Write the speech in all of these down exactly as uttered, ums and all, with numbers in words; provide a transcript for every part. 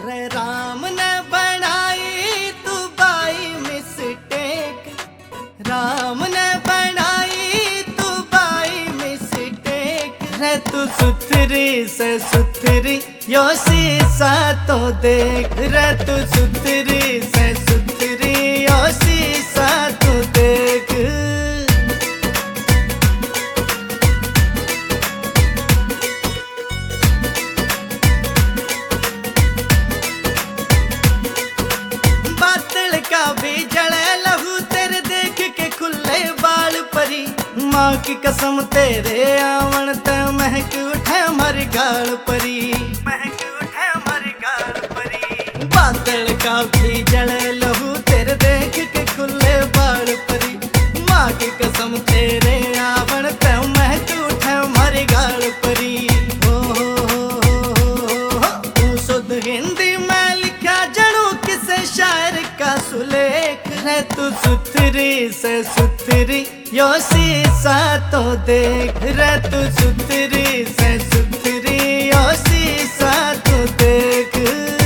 रे राम ने बनाई तू बाई मिस्टेक, राम ने बनाई तू बाई मिस्टेक। रे तू सुथरी से सुथरी यो शीशा तो देख, रे तू सुथरी से सुथरी यो शीशा तो देख। का भी जले लहू तेरे देख के खुले बाल परी, माँ की कसम तेरे आवन ते महक उठे मर गाल परी, महक उठे मर गाल परी। बादल का भी जले लहू तेरे देख के खुले बाल परी, माँ की कसम तेरे आवन ते महक उठे मर गाल परी। हो हो हो तू शुद्ध हिंदी में लिखा जनू किसे शायर का सुलेख। रे तू सुथरी से सुथरी यो शीशा तो देख, रे तू सुथरी से सुथरी यो शीशा तो देख।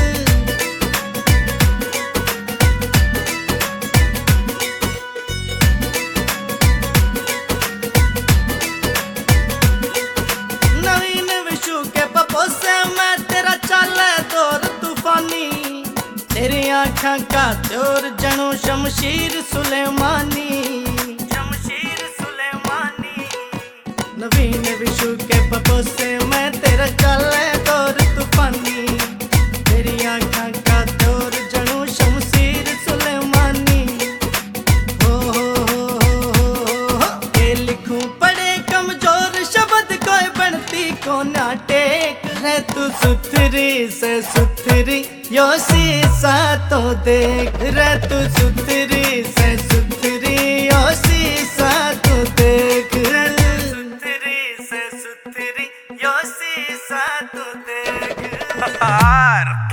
नवीन विशु के पपो से मैं तेरा चाले दौर तूफानी, तेरी आँखों का जोर जनो शमशीर सुलेमानी, शमशीर सुलेमानी। नवीन विशु के पपो से मैं तेरा चले दौर तूफानी, तेरी आँखों का जोर जनो शमशीर सुलेमानी। हो हो हो हो के लिखूं पड़े कमजोर शब्द कोई बनती को ना टेक। रे तू सुथरी से सुथरी यो शीशा तो देख, रे तू सुथरी से सुथरी यो शीशा तो देख, रे सुथरी से सुथरी यो शीशा तो देख।